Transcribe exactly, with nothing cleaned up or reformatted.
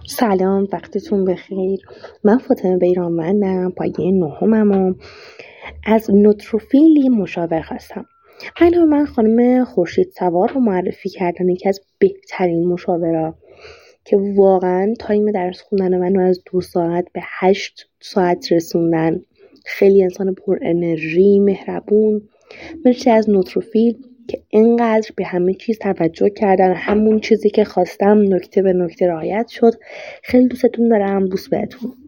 سلام، وقتتون بخیر. من فاطمه بیرانوندم، پایه نهمم و از نوتروفیل مشاور هستم. الان من خانم خورشید سوار رو معرفی کردن، یکی از بهترین مشاورا که واقعا تایم درس خوندن منو از دو ساعت به هشت ساعت رسوندن. خیلی انسان پر انرژی، مهربون. مرسی از نوتروفیل که اینقدر به همه چیز توجه کردن، همون چیزی که خواستم نکته به نکته رعایت شد. خیلی دوستتون دارم. بوس بهتون.